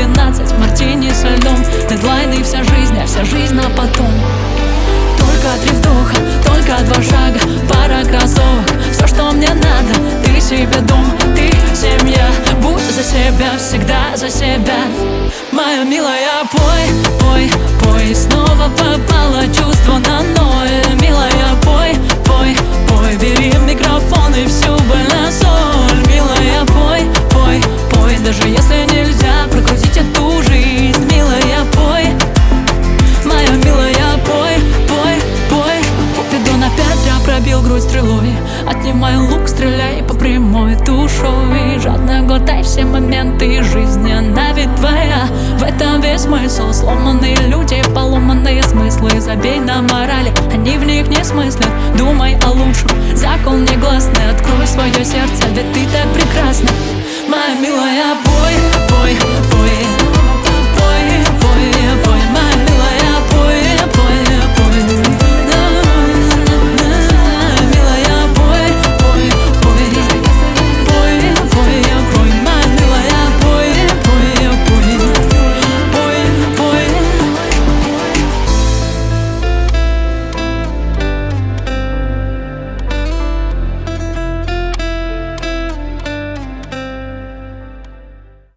12 мартини со льдом. Дедлайны вся жизнь, а вся жизнь на потом. Только 3 вдоха, только 2 шага, пара кроссовок, все, что мне надо. Ты себе дом, ты семья. Будь за себя, всегда за себя. Моя милая, пой, пой, пой. Снова попало чувство на ноль. Милая, пой, пой, пой. Бери микрофон и всю боль на соль. Милая, пой, пой, пой. Даже если нельзя прокрутить эту жизнь. Милая, пой, моя милая, пой, пой, пой. Купидон опять зря пробил грудь стрелой. Отнимай лук, стреляй по прямой душой. Жадно глотай все моменты жизни, она ведь твоя. В этом весь смысл. Сломанные люди, поломанные смыслы. Забей на морали, они в них не смыслят. Думай о лучшем, закон негласный. Открой свое сердце, ведь ты так прекрасна. Моя милая,